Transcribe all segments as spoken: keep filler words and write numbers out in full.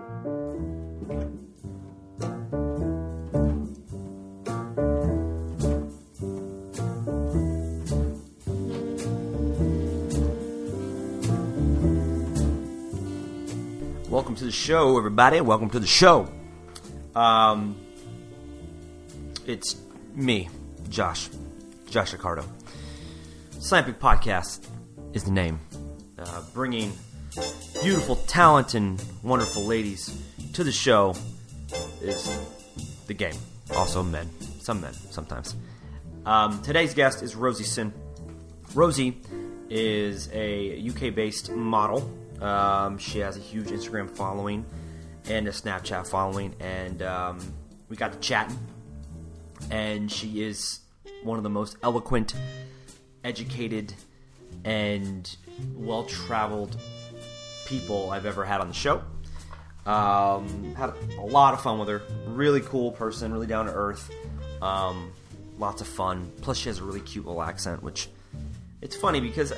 Welcome to the show, everybody. Welcome to the show. Um, it's me, Josh, Josh Ricardo. Slampic Podcast is the name. Uh, bringing beautiful, talent, and wonderful ladies to the show is the game. Also men. Some men, sometimes. Um, today's guest is Rosie Sin. Rosie is a U K-based model. Um, she has a huge Instagram following and a Snapchat following, and um, we got to chatting, and she is one of the most eloquent, educated, and well-traveled people I've ever had on the show. Um, had a lot of fun with her. Really cool person, really down to earth. Um, lots of fun. Plus, she has a really cute little accent, which it's funny because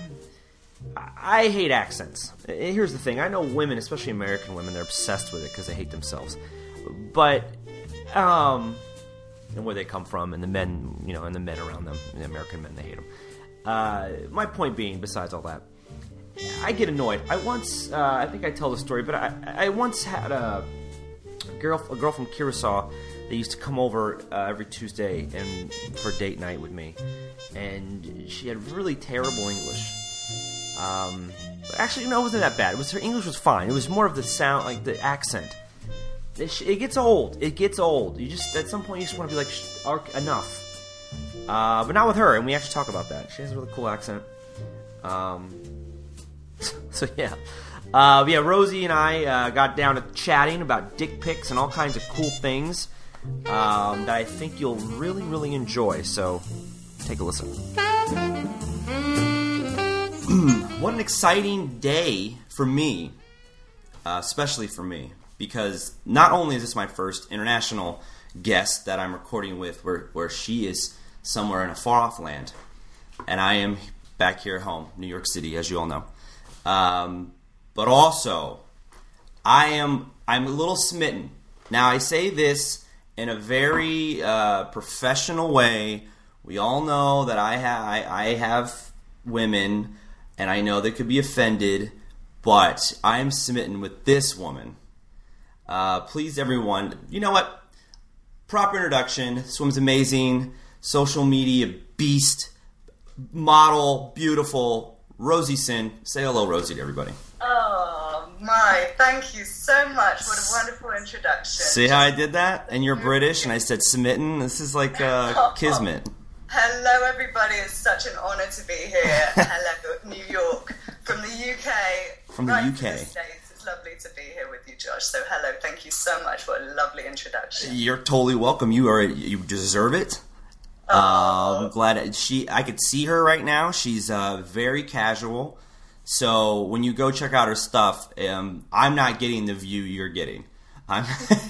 I hate accents. Here's the thing. I know women, especially American women, they're obsessed with it because they hate themselves. But, um, and where they come from, and the men, you know, and the men around them, the American men, they hate them. Uh, my point being, besides all that, I get annoyed. I once, uh, I think I tell the story, but I, I once had a girl, a girl from Curacao that used to come over uh, every Tuesday and for date night with me, and she had really terrible English. Um, actually, no, it wasn't that bad. It was her English was fine. It was more of the sound, like the accent. It, it gets old. It gets old. You just at some point you just want to be like, enough. Uh, but not with her, and we actually talk about that. She has a really cool accent. Um, so yeah, uh, yeah. Rosie and I uh, got down to chatting about dick pics and all kinds of cool things um, that I think you'll really, really enjoy. So take a listen. What an exciting day for me, uh, especially for me, because not only is this my first international guest that I'm recording with where, where she is somewhere in a far-off land, and I am back here at home, New York City, as you all know, um, but also, I am I'm a little smitten. Now, I say this in a very uh, professional way. We all know that I, ha- I, I have women, and I know they could be offended, but I am smitten with this woman. Uh, please, everyone, you know what? Proper introduction. This woman's amazing. Social media beast. Model. Beautiful. Rosie Sin. Say hello, Rosie, to everybody. Oh, my. Thank you so much. What a wonderful introduction. See how I did that? And you're British, and I said smitten. This is like uh, kismet. Hello, everybody. It's such an honor to be here. Hello, New York. From the U K. From the right U K. To the States. It's lovely to be here with you, Josh. So, hello. Thank you so much. What a lovely introduction. You're totally welcome. You are. You deserve it. Oh. Uh, I'm glad she. I could see her right now. She's uh, very casual. So when you go check out her stuff, um, I'm not getting the view you're getting. I'm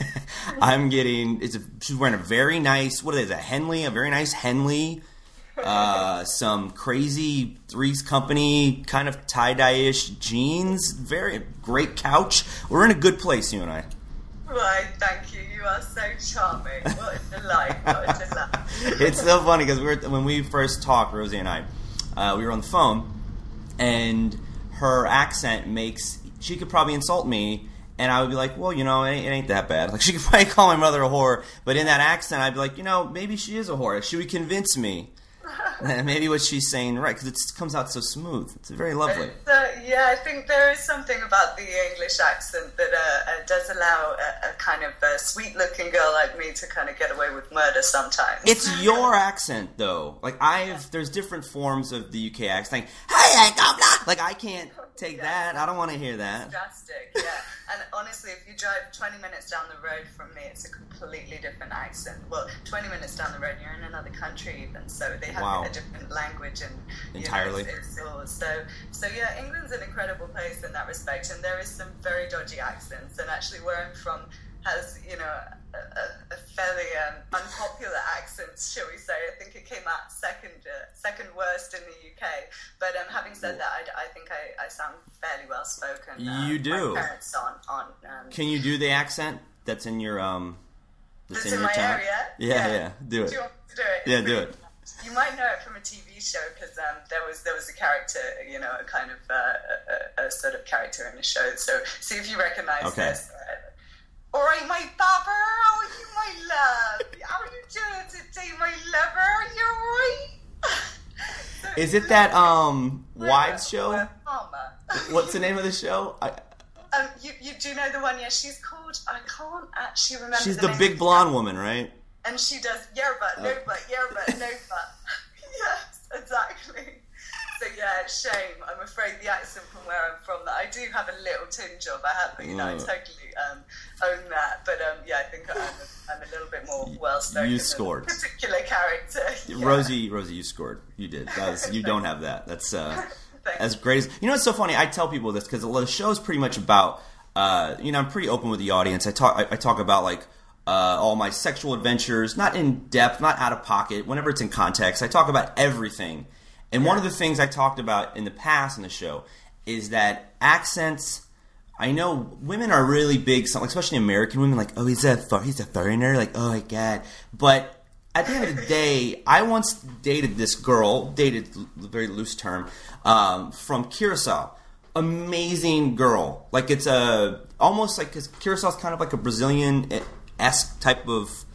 I'm getting it's a, she's wearing a very nice what is it, a Henley, a very nice Henley, uh, some crazy Three's Company kind of tie-dye-ish jeans, very great couch. We're in a good place, you and I. Right, thank you. You are so charming. What a delight. What a delight. It's so funny because we were when we first talked, Rosie and I, uh, we were on the phone, and her accent makes she could probably insult me. And I would be like, well, you know, it ain't, it ain't that bad. Like, she could probably call my mother a whore, but in that accent, I'd be like, you know, maybe she is a whore. She would convince me. Maybe what she's saying right, because it comes out so smooth. It's very lovely. Uh, yeah, I think there is something about the English accent that uh, uh, does allow a, a kind of uh, sweet-looking girl like me to kind of get away with murder sometimes. It's your accent, though. Like, I've, there's different forms of the U K accent. Like, hey, I go blah. Like, I can't take yeah. that. I don't want to hear that. It's drastic, yeah. And honestly, if you drive twenty minutes down the road from me, it's a completely different accent. Well, twenty minutes down the road, you're in another country even, so they have wow. a different language and entirely. You know, it's, it's all, so, so yeah, England's an incredible place in that respect, and there is some very dodgy accents. And actually, where I'm from, has, you know, a, a, a fairly um, unpopular accent, shall we say. I think it came out second uh, second worst in the U K. But um, having said that, I, I think I, I sound fairly well spoken. Uh, you do. My parents on, on um, Can you do the accent that's in your um? That's, that's in, in your my town? area. Yeah, yeah, yeah. Do it. Do you want me to do it? It's yeah, do really, it. You might know it from a T V show because um, there was there was a character, you know, a kind of uh, a, a sort of character in the show. So see if you recognise okay. this. All right, my bobber, how are you, my love? How are you doing today, my lover? You right? So Is it that um Wives show? Mama. What's the name of the show? I, um, you you do know the one? Yeah, she's called. I can't actually remember. She's the, the name big blonde woman, right? And she does yeah but no but yeah but no but. Yes, exactly. So yeah, shame. I'm afraid the accent from where I'm from, that I do have a little tinge of. I have, you know, I totally um, own that. But um, yeah, I think I'm a, I'm a little bit more well spoken. You scored. Than a particular character. Yeah. Rosie, Rosie, you scored. You did. That was, you don't have that. That's uh, as great as you know. It's so funny. I tell people this because the show is pretty much about. Uh, you know, I'm pretty open with the audience. I talk. I, I talk about like. Uh, all my sexual adventures, not in depth, not out of pocket, whenever it's in context. I talk about everything. And yeah. one of the things I talked about in the past in the show is that accents, I know women are really big, especially American women, like, oh, he's a, he's a foreigner, like, oh my God. But at the end of the day, I once dated this girl, dated, a very loose term, um, from Curacao. Amazing girl. Like it's a, almost like, because Curacao is kind of like a Brazilian esque type of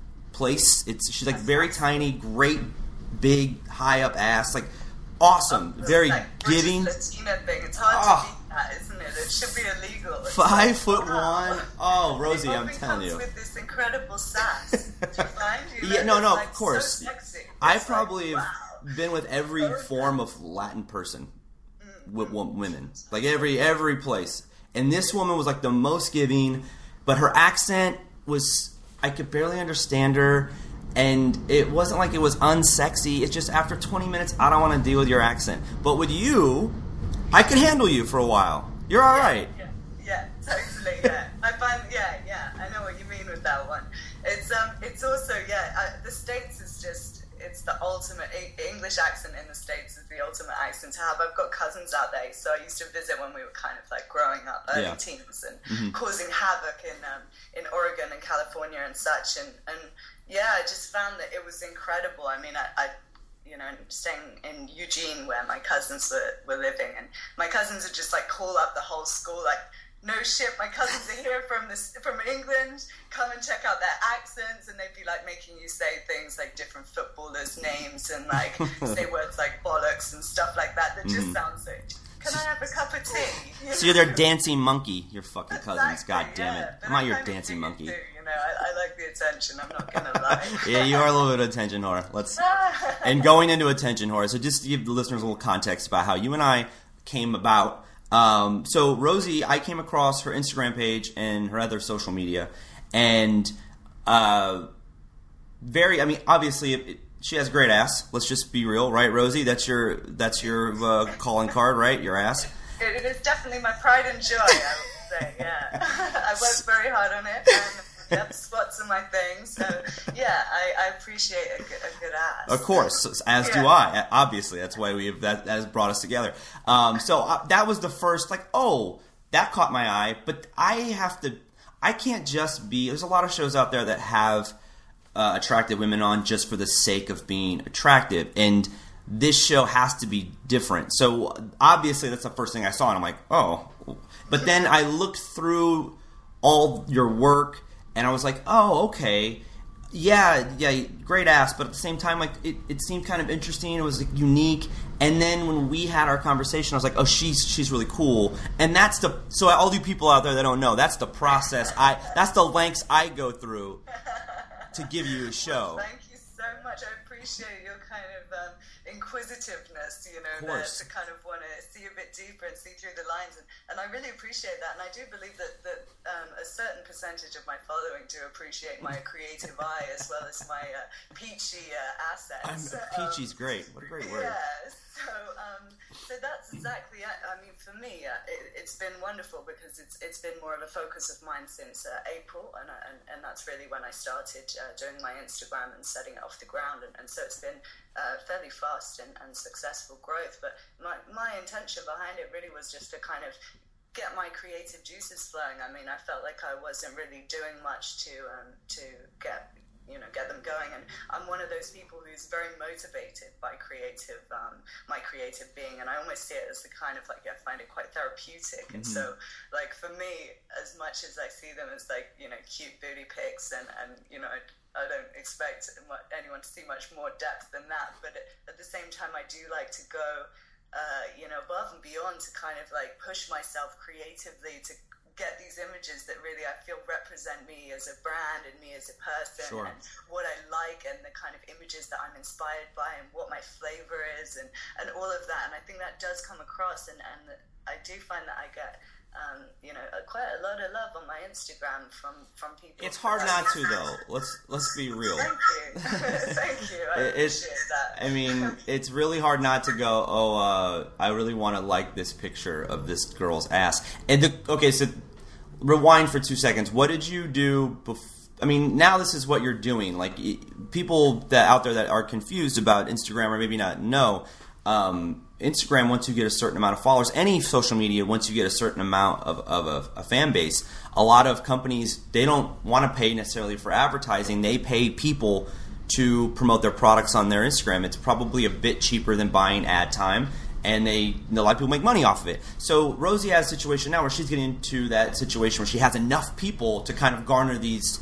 place. It's she's like very tiny, great, big, high up ass, like awesome, oh, very like giving. Latina thing. It's hard oh. to beat that, isn't it? It should be illegal. It's Five like, foot wow. one. Oh, Rosie, it I'm telling you. With this incredible sass. Do you find? You know, yeah, no, no, like of course. So sexy. I it's probably like, have wow. been with every oh, form of Latin person mm-hmm. with women, like every every place. And this woman was like the most giving, but her accent was. I could barely understand her, and it wasn't like it was unsexy. It's just after twenty minutes, I don't want to deal with your accent. But with you, I could handle you for a while. You're all yeah, right. Yeah, yeah, totally. Yeah, I find. Yeah, yeah, I know what you mean with that one. It's um, it's also yeah. Uh, the States is just. It's the ultimate English accent in the States is the ultimate accent to have. I've got cousins out there, so I used to visit when we were kind of like growing up, early yeah. teens, and mm-hmm. causing havoc in um, in Oregon and California and such. And, and yeah, I just found that it was incredible. I mean, I, I you know, staying in Eugene where my cousins were, were living, and my cousins would just like call up the whole school like, no shit, my cousins are here from this from England, come and check out their accents, and they'd be like making you say things like different footballers' names and like say words like bollocks and stuff like that that just mm. sound so. Can I have a cup of tea? You so you're their dancing monkey, your fucking cousins. Exactly, God damn yeah. it. But I'm not I your dancing monkey. Too, you know, I, I like the attention, I'm not gonna lie. Yeah, you are a little bit of attention whore. Let's and going into attention whore, so just to give the listeners a little context about how you and I came about. Um, so Rosie, I came across her Instagram page and her other social media, and uh, very, I mean, obviously it, it, she has great ass. Let's just be real, right, Rosie? That's your that's your uh, calling card, right? Your ass. It, it is definitely my pride and joy, I would say. Yeah, I worked very hard on it. And yep, spots are my thing. So yeah, I, I appreciate a good, a good ass. Of course, as yeah. do I. Obviously, that's why we have, that, that has brought us together. Um, so uh, that was the first, like, oh, that caught my eye. But I have to, I can't just be. There's a lot of shows out there that have uh, attractive women on just for the sake of being attractive, and this show has to be different. So obviously, that's the first thing I saw, and I'm like, oh. But then I looked through all your work. And I was like, oh, okay, yeah, yeah, great ass. But at the same time, like it, it seemed kind of interesting. It was like, unique. And then when we had our conversation, I was like, oh, she's she's really cool. And that's the so all you people out there that don't know, that's the process. I that's the lengths I go through to give you a show. Thank you so much. I appreciate your kind of um, inquisitiveness, you know, there, to kind of want to see a bit deeper and see through the lines. And, and I really appreciate that. And I do believe that, that um, a certain percentage of my following do appreciate my creative eye as well as my uh, peachy uh, assets. I'm, peachy's um, great. What a great word. Yeah. So, um, So that's exactly it. I mean, for me, uh, it, it's been wonderful because it's it's been more of a focus of mine since uh, April, and, and and that's really when I started uh, doing my Instagram and setting it off the ground, and, and so it's been uh, fairly fast and, and successful growth. But my my intention behind it really was just to kind of get my creative juices flowing. I mean, I felt like I wasn't really doing much to um, to get. you know, get them going. And I'm one of those people who's very motivated by creative, um, my creative being. And I almost see it as the kind of like, I find it quite therapeutic. Mm-hmm. And so like for me, as much as I see them as like, you know, cute booty pics and, and you know, I, I don't expect anyone to see much more depth than that. But at the same time, I do like to go, uh, you know, above and beyond to kind of like push myself creatively to get these images that really I feel represent me as a brand and me as a person, sure. and what I like and the kind of images that I'm inspired by and what my flavor is and, and all of that. And I think that does come across, and, and I do find that I get um, you know, quite a lot of love on my Instagram from, from people. It's hard not to though. Let's let's be real. Thank you. Thank you. I it's, appreciate that. I mean, it's really hard not to go, oh, uh, I really want to like this picture of this girl's ass. And the, okay, so rewind for two seconds. What did you do before? I mean, now this is what you're doing. Like, people that out there that are confused about Instagram or maybe not know, um, Instagram, once you get a certain amount of followers, any social media, once you get a certain amount of, of a, a fan base, a lot of companies, they don't want to pay necessarily for advertising. They pay people to promote their products on their Instagram. It's probably a bit cheaper than buying ad time. And they, a lot of people make money off of it. So Rosie has a situation now where she's getting into that situation where she has enough people to kind of garner these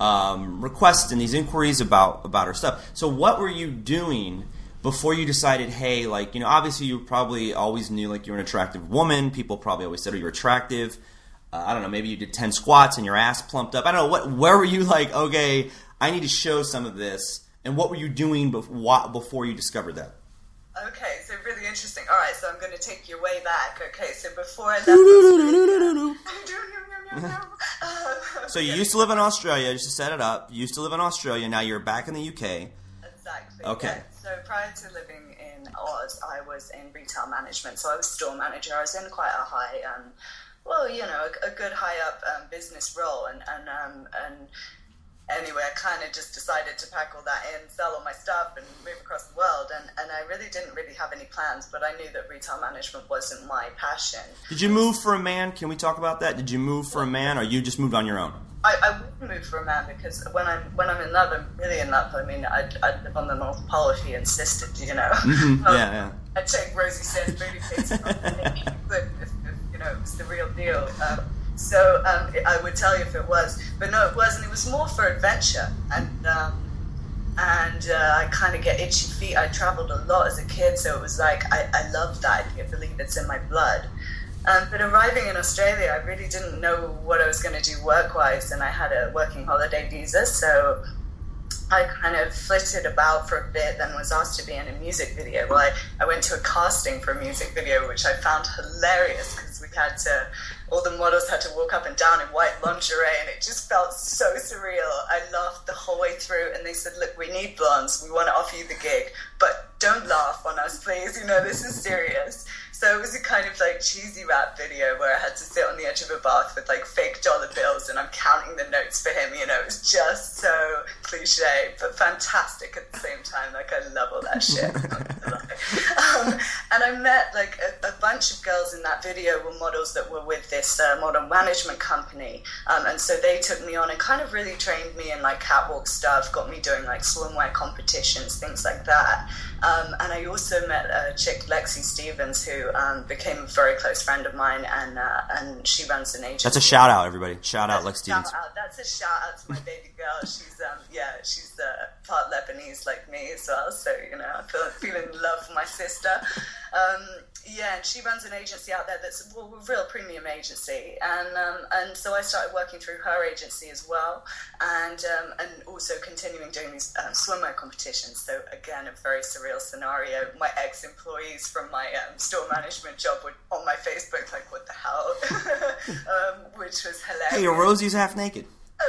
um, requests and these inquiries about, about her stuff. So what were you doing before you decided, hey, like, you know, obviously you probably always knew like you were an attractive woman. People probably always said, oh, you're attractive. Uh, I don't know, maybe you did ten squats and your ass plumped up. I don't know, what. Where were you like, okay, I need to show some of this. And what were you doing before, before you discovered that? Okay, so really interesting. All right, so I'm going to take you way back. Okay, so before I left Australia... So you used to live in Australia, just to set it up. You used to live in Australia, now you're back in the U K. Exactly. Okay. Yeah. So prior to living in Oz, I was in retail management. So I was store manager. I was in quite a high, um, well, you know, a, a good high-up um, business role. And, and, um, and anyway, I kind of just decided to pack all that in, sell all my stuff, and move across the world. And, and I really didn't really have any plans, but I knew that retail management wasn't my passion. Did you move for a man? Can we talk about that? Did you move for a man, or you just moved on your own? I, I wouldn't move for a man because when I'm when I'm in love, I'm really in love. I mean, I'd, I'd live on the North Pole if he insisted, you know. Mm-hmm. um, yeah, yeah. I'd take Rosie Sands booty pics from if, if, you know, it was the real deal. Um, So um, I would tell you if it was, but no, it wasn't. It was more for adventure, and um, and uh, I kind of get itchy feet. I traveled a lot as a kid, so it was like I, I loved that. I believe it's in my blood. Um, but arriving in Australia, I really didn't know what I was going to do work-wise, and I had a working holiday visa, so I kind of flitted about for a bit, then was asked to be in a music video. Well, I, I went to a casting for a music video, which I found hilarious because we had to, all the models had to walk up and down in white lingerie, and it just felt so surreal. I laughed the whole way through, and they said, look, we need blondes. We want to offer you the gig, but don't laugh on us, please. You know, this is serious. So it was a kind of like cheesy rap video where I had to sit on the edge of a bath with like fake dollar bills and I'm counting the notes for him, you know. It was just so cliche, but fantastic at the same time. Like, I love all that shit. um, and I met like a, a bunch of girls in that video were models that were with this uh, model management company. Um, and so they took me on and kind of really trained me in like catwalk stuff, got me doing like swimwear competitions, things like that. Um, and I also met a chick, Lexi Stevens, who um, became a very close friend of mine, and uh, and she runs an agency. That's a shout out, everybody. Shout out, That's Lexi Stevens. Out. That's a shout out to my baby girl. She's um yeah, she's uh, part Lebanese like me as well. So you know, I feel feeling love for my sister. Um, yeah, and she runs an agency out there that's well, a real premium agency, and um, and so I started working through her agency as well, and um, and also continuing doing these um, swimwear competitions. So again, a very surreal scenario. My ex-employees from my um, store management job were on my Facebook like, what the hell? um, which was hilarious. Hey, Rosie's half naked. Exactly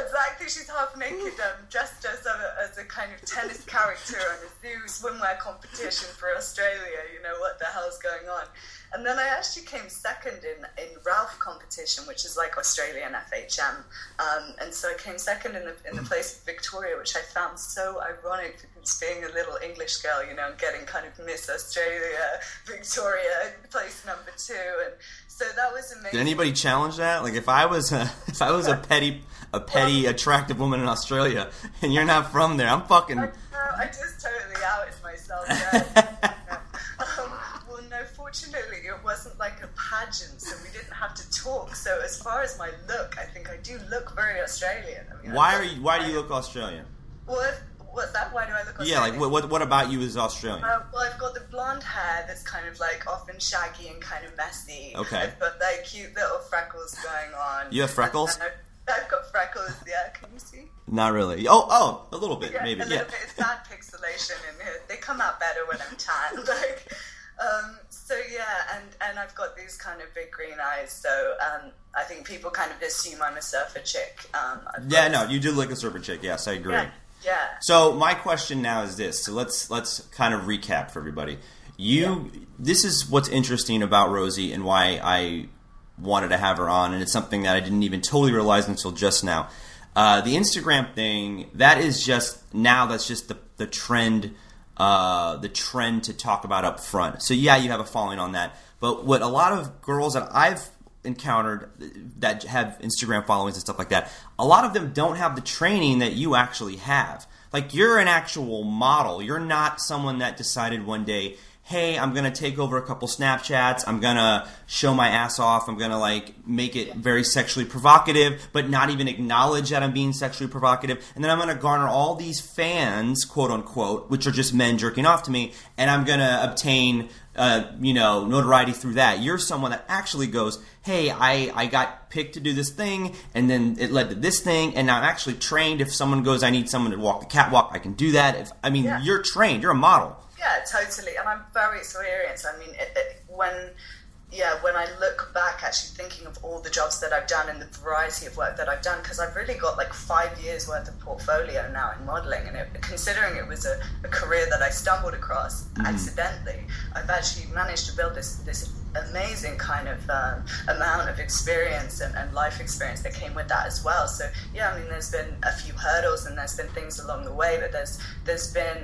think she's half naked, um, dressed as a, as a kind of tennis character on a zoo swimwear competition for Australia. You know, what the hell's going on? And then I actually came second in, in Ralph competition, which is like Australian F H M. Um, and so I came second in the in the place of Victoria, which I found so ironic because being a little English girl, you know, getting kind of Miss Australia, Victoria, place number two. And so that was amazing. Did anybody challenge that? Like if I was a, if I was a petty a petty well, attractive woman in Australia and you're not from there, I'm fucking. I, no, I just totally outed myself. Yeah. um, well, no, fortunately, it wasn't like a pageant, so we didn't have to talk. So as far as my look, I think I do look very Australian. I mean, why are you? Why do you look Australian? Well, if, what's that? Why do I look Australian? Yeah, like what? What, what about you is Australian? Uh, well, I've got the blonde hair that's kind of like often shaggy and kind of messy. Okay. I've got like cute little freckles going on. You have freckles? I've, I've got freckles. Yeah, can you see? Not really. Oh, oh, a little bit, yeah, maybe. A little yeah. bit. It's bad pixelation in here. They come out better when I'm tan. Like. Um, so yeah, and, and I've got these kind of big green eyes, so um, I think people kind of assume I'm a surfer chick. Um, yeah, no, you do look a surfer chick. Yes, I agree. Yeah, yeah. So my question now is this. So let's let's kind of recap for everybody. You, yeah. This is what's interesting about Rosie and why I wanted to have her on, and it's something that I didn't even totally realize until just now. Uh, the Instagram thing, that is just now. That's just the the trend. Uh, the trend to talk about up front. So yeah, you have a following on that. But what a lot of girls that I've encountered that have Instagram followings and stuff like that, a lot of them don't have the training that you actually have. Like you're an actual model. You're not someone that decided one day, hey, I'm going to take over a couple Snapchats, I'm going to show my ass off, I'm going to like make it very sexually provocative, but not even acknowledge that I'm being sexually provocative, and then I'm going to garner all these fans, quote unquote, which are just men jerking off to me, and I'm going to obtain uh, you know, notoriety through that. You're someone that actually goes, hey, I, I got picked to do this thing, and then it led to this thing, and now I'm actually trained. If someone goes, I need someone to walk the catwalk, I can do that. If I mean, yeah. You're trained, you're a model. Yeah, totally, and I'm very experienced. I mean, it, it, when, yeah, when I look back, actually thinking of all the jobs that I've done and the variety of work that I've done, because I've really got like five years worth of portfolio now in modeling, and it, considering it was a, a career that I stumbled across mm-hmm. accidentally, I've actually managed to build this this amazing kind of um, amount of experience and, and life experience that came with that as well. So yeah, I mean, there's been a few hurdles and there's been things along the way, but there's there's been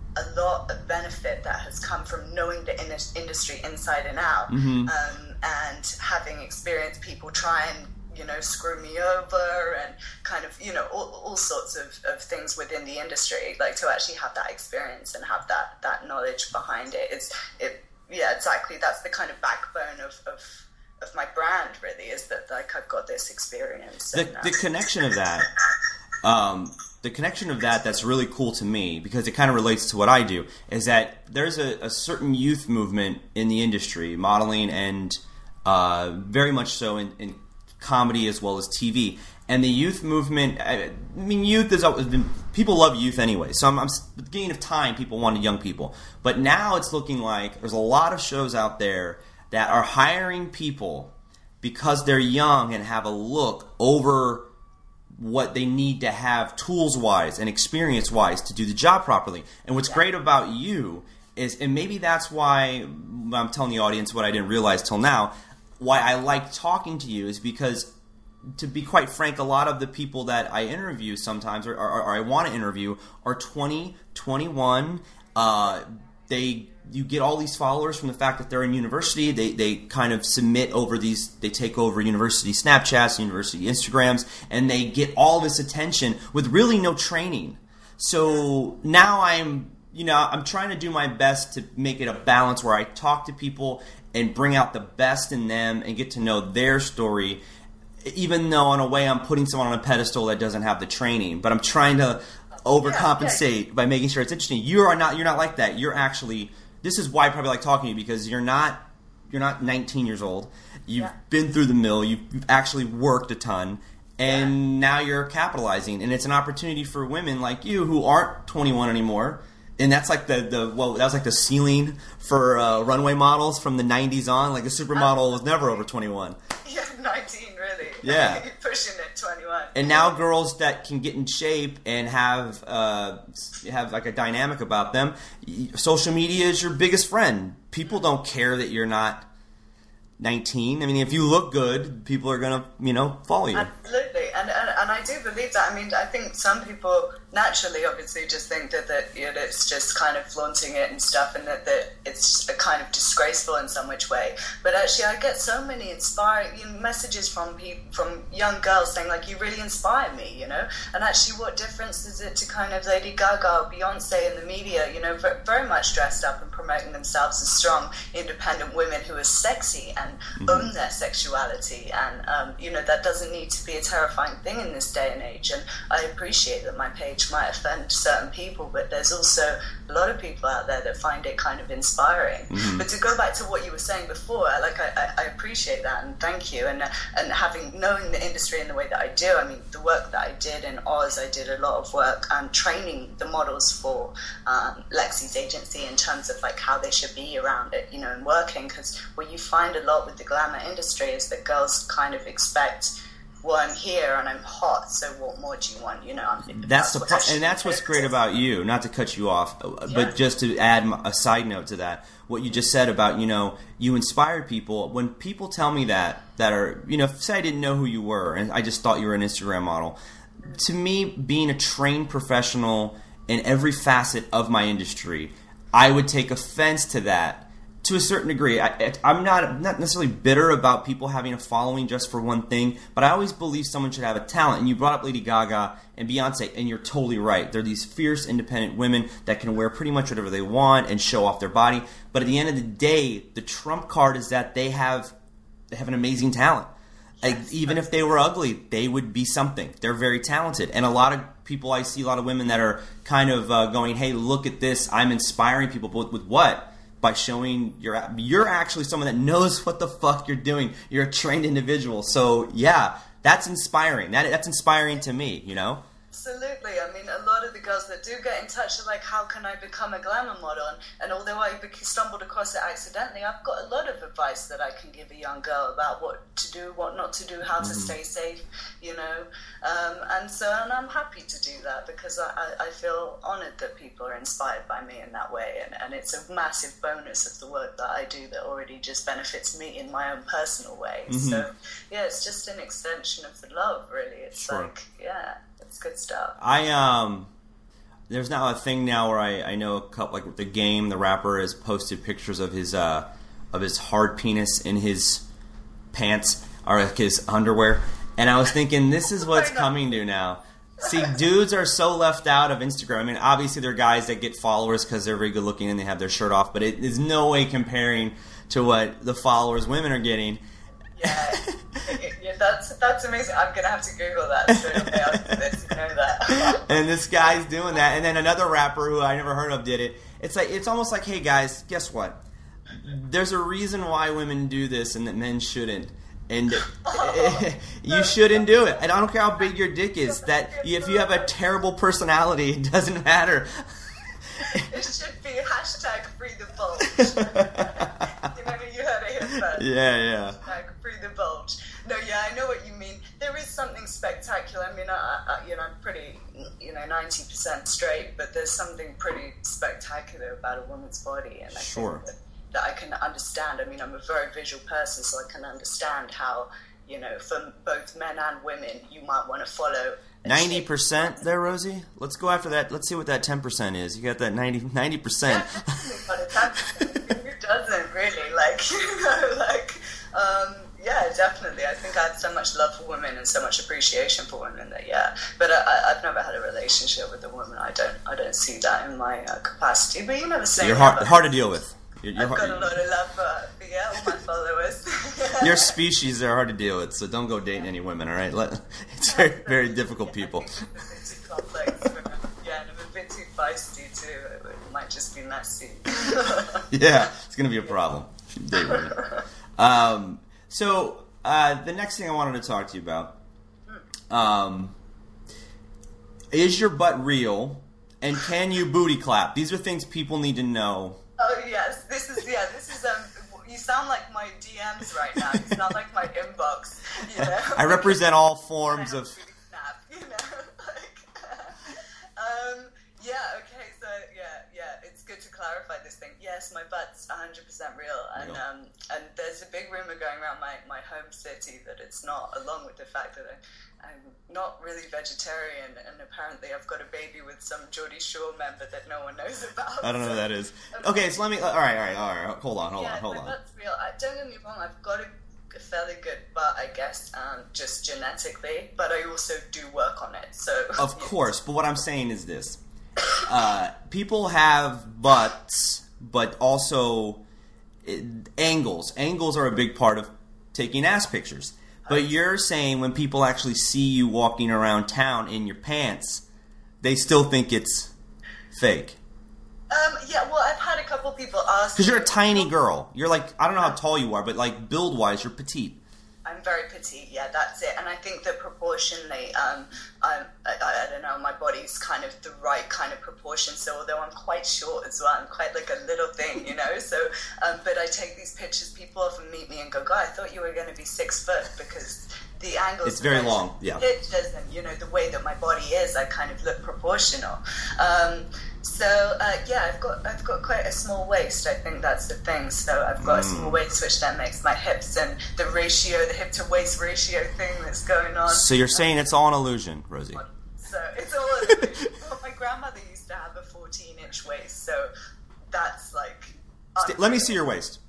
a lot of benefit that has come from knowing the in- industry inside and out, mm-hmm. um, and having experienced people try and, you know, screw me over and kind of, you know, all, all sorts of, of things within the industry. Like to actually have that experience and have that, that knowledge behind it is, it, yeah, exactly. That's the kind of backbone of, of, of my brand, really, is that like I've got this experience. The, and, uh, the connection of that, um, the connection of that that's really cool to me, because it kind of relates to what I do, is that there's a, a certain youth movement in the industry, modeling, and uh, very much so in, in comedy as well as T V. And the youth movement, I mean, youth has always been, people love youth anyway. So I'm, I'm at the beginning of time, people wanted young people. But now it's looking like there's a lot of shows out there that are hiring people because they're young and have a look over what they need to have tools-wise and experience-wise to do the job properly. And what's great about you is, and maybe that's why I'm telling the audience what I didn't realize till now, why I like talking to you is because, to be quite frank, a lot of the people that I interview sometimes, or, or, or I want to interview, are twenty, twenty-one. Uh, they you get all these followers from the fact that they're in university. They they kind of submit over these. They take over university Snapchats, university Instagrams, and they get all this attention with really no training. So now I'm you know I'm trying to do my best to make it a balance where I talk to people and bring out the best in them and get to know their story. Even though in a way I'm putting someone on a pedestal that doesn't have the training, but I'm trying to overcompensate yeah, yeah. by making sure it's interesting. You are not. You're not like that. You're actually. This is why I probably like talking to you, because you're not. You're not nineteen years old. You've yeah. been through the mill. You've actually worked a ton, and yeah. now you're capitalizing. And it's an opportunity for women like you who aren't twenty-one anymore. And that's like the, the well, that was like the ceiling for uh, runway models from the nineties on. Like a supermodel was never over twenty-one. Yeah, nineteen really. Yeah. You're pushing it twenty-one. And now girls that can get in shape and have uh, have like a dynamic about them, social media is your biggest friend. People don't care that you're not nineteen. I mean, if you look good, people are gonna, you know, follow you. Absolutely, and, and and I do believe that. I mean, I think some people naturally, obviously, just think that that you know, it's just kind of flaunting it and stuff, and that, that it's a kind of disgraceful in some which way. But actually, I get so many inspiring you know, messages from people, from young girls saying like, "You really inspire me," you know. And actually, what difference is it to kind of Lady Gaga or Beyonce in the media? You know, very much dressed up and promoting themselves as strong, independent women who are sexy and Mm-hmm. own their sexuality, and um, you know, that doesn't need to be a terrifying thing in this day and age. And I appreciate that my page might offend certain people, but there's also a lot of people out there that find it kind of inspiring. Mm-hmm. But to go back to what you were saying before, like I, I, I appreciate that and thank you. And and having knowing the industry in the way that I do, I mean, the work that I did in Oz, I did a lot of work um, training the models for um, Lexi's agency in terms of like how they should be around it, you know, and working, because what you find a lot with the glamour industry is that girls kind of expect, well, I'm here and I'm hot, so what more do you want? You know, I'm, that's, that's the pro- and that's what's great about you. Not to cut you off, but yeah. just to add a side note to that, what you just said about, you know, you inspired people. When people tell me that, that are, you know, say I didn't know who you were and I just thought you were an Instagram model. To me, being a trained professional in every facet of my industry, I would take offense to that. To a certain degree, I, I'm not not necessarily bitter about people having a following just for one thing, but I always believe someone should have a talent. And you brought up Lady Gaga and Beyonce, and you're totally right. They're these fierce, independent women that can wear pretty much whatever they want and show off their body. But at the end of the day, the trump card is that they have they have an amazing talent. Like, even if they were ugly, they would be something. They're very talented. And a lot of people, I see a lot of women that are kind of uh, going, hey, look at this. I'm inspiring people. But with what? By showing you're you're actually someone that knows what the fuck you're doing. You're a trained individual. So yeah, that's inspiring. That that's inspiring to me, you know? Absolutely. I mean, a lot of the girls that do get in touch are like, how can I become a glamour model? And, and although I stumbled across it accidentally, I've got a lot of advice that I can give a young girl about what to do, what not to do, how mm-hmm. to stay safe, you know. Um, and so and I'm happy to do that because I, I, I feel honoured that people are inspired by me in that way. And, and it's a massive bonus of the work that I do that already just benefits me in my own personal way. Mm-hmm. So, yeah, it's just an extension of the love, really. It's sure. like, yeah. It's good stuff. I um, there's now a thing now where I, I know a couple, like the Game, the rapper, has posted pictures of his uh of his hard penis in his pants or like his underwear, and I was thinking this is what's coming to now. See, dudes are so left out of Instagram. I mean, obviously there are guys that get followers because they're very good looking and they have their shirt off, but it is no way comparing to what the followers women are getting. Yeah, yeah, that's that's amazing. I'm gonna have to Google that straight away after this. You know that. And this guy's doing that, and then another rapper who I never heard of did it. It's like it's almost like, hey guys, guess what? There's a reason why women do this and that men shouldn't, and oh, you shouldn't do it. And I don't care how big your dick is. That if you have a terrible personality, it doesn't matter. It should be hashtag free the bulge. You know, you heard it here first. Yeah, yeah. Hashtag free the bulge. No, yeah, I know what you mean. There is something spectacular. I mean, I, I, you know, I'm pretty, you know, ninety percent straight, but there's something pretty spectacular about a woman's body, and I sure. think that, that I can understand. I mean, I'm a very visual person, so I can understand how, you know, for both men and women, you might want to follow. Ninety percent there, Rosie. Let's go after that. Let's see what that ten percent is. You got that ninety percent. Yeah, who doesn't really like? You know, like, um, yeah, definitely. I think I have so much love for women and so much appreciation for women that yeah. But I, I've never had a relationship with a woman. I don't. I don't see that in my uh, capacity. But you never say. You're hard, hard to deal with. You're, you're I've got hard, a lot of love for, for yeah, all my followers. Your species are hard to deal with, so don't go dating any women, all right? Let, it's very, very difficult people. It's a bit too complex. Yeah, and I'm a bit too feisty, too. It might just be messy. Yeah, it's going to be a problem. Date women. Um, so, uh, the next thing I wanted to talk to you about, um, is your butt real, and can you booty clap? These are things people need to know. Oh yes, this is yeah. This is um. You sound like my D Ms right now. You sound like my inbox. You know. I represent all forms of. Really snap, you know. like, um, yeah. Okay. So yeah, yeah. It's good to clarify this thing. Yes, my butt's one hundred percent real, and real. um, and there's a big rumor going around my my home city that it's not. Along with the fact that I, I'm not really vegetarian, and apparently I've got a baby with some Geordie Shore member that no one knows about. I don't know so, who that is. Okay, so let me. All right, all right, all right. Hold on, hold yeah, on, hold my on. butt's real. I, don't get me wrong. I've got a, a fairly good butt, I guess, um, just genetically. But I also do work on it. So of yeah. course, but what I'm saying is this: uh, people have butts, but also it, angles. Angles are a big part of taking ass pictures. But you're saying when people actually see you walking around town in your pants, they still think it's fake. Um, yeah, well, I've had a couple people ask. Because you're a tiny girl. You're like, I don't know how tall you are, but like build-wise, you're petite. I'm very petite, yeah, that's it. And I think that proportionally, um, I'm, I, I don't know, my body's kind of the right kind of proportion. So although I'm quite short as well, I'm quite like a little thing, you know. So, um, but I take these pictures. People often meet me and go, "God, I thought you were going to be six foot," because the angles. It's very long, yeah. Pictures and you know the way that my body is, I kind of look proportional. Um, So uh, yeah, I've got I've got quite a small waist. I think that's the thing. So I've got mm. a small waist, which then makes my hips and the ratio, the hip to waist ratio thing that's going on. So you're saying it's all an illusion, Rosie? So it's all an illusion. Well, my grandmother used to have a fourteen inch waist, so that's like. St- let me see your waist.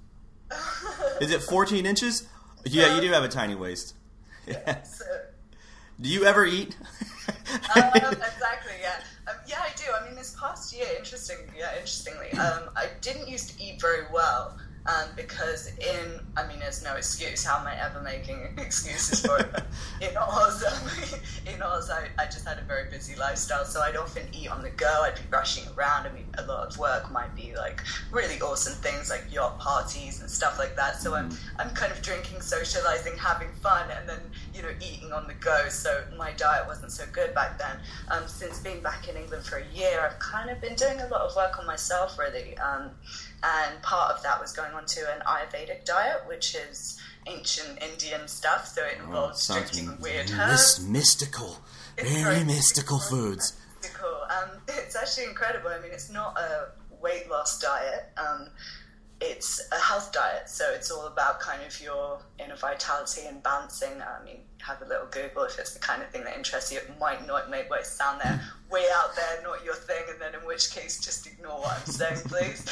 Is it fourteen inches? Yeah, so, you do have a tiny waist. Yeah. So, do you ever eat? um, exactly. Yeah. Um, yeah, I do. I mean, this past year, interesting. Yeah, interestingly, um, I didn't used to eat very well um, because in, I mean, there's no excuse. How am I ever making excuses for it? in Oz, um, in Oz, I, I just had a very busy lifestyle, so I'd often eat on the go. I'd be rushing around. I mean, a lot of work might be like really awesome things like yacht parties and stuff like that. So I'm, I'm kind of drinking, socializing, having fun, and then you know eating on the go. So my diet wasn't so good back then. Um, since being back in England for a year, I've kind of been doing a lot of work on myself, really. Um, and part of that was going on to an Ayurvedic diet, which is ancient Indian stuff. So it involves oh, drinking weird herbs. Mystical, it's very, very mystical foods. Mystical. Um, it's actually incredible. I mean, it's not a weight loss diet. Um, it's a health diet, so it's all about kind of your inner vitality and balancing. I mean, have a little Google if it's the kind of thing that interests you. It might not make what sound there way out there, not your thing, and then in which case just ignore what I'm saying, please.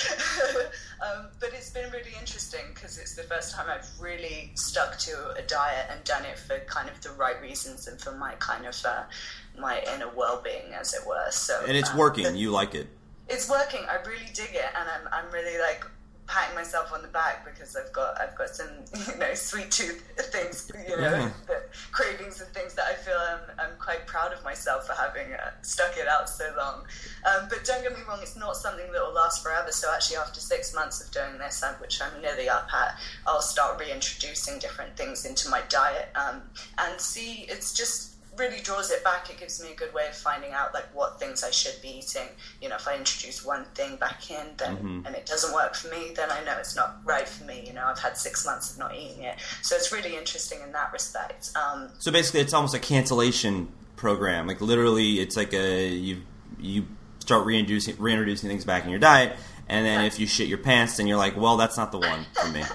um, but it's been really interesting because it's the first time I've really stuck to a diet and done it for kind of the right reasons and for my kind of uh, my inner well-being, as it were. So and it's um, working. The, you like it? It's working. I really dig it, and I'm I'm really like. patting myself on the back because I've got I've got some you know sweet tooth things you know yeah. cravings and things that I feel I'm, I'm quite proud of myself for having uh, stuck it out so long. Um, but don't get me wrong, it's not something that will last forever. So actually, after six months of doing this, um, which I'm nearly up at, I'll start reintroducing different things into my diet um, and see. It's just. Really draws it back. It gives me a good way of finding out like what things I should be eating. You know, if I introduce one thing back in, then mm-hmm. and it doesn't work for me, then I know it's not right for me. You know, I've had six months of not eating it, so it's really interesting in that respect. Um, so basically, it's almost a cancellation program. Like literally, it's like a you you start reintroducing reintroducing things back in your diet, and then if you shit your pants, then you're like, well, that's not the one for me.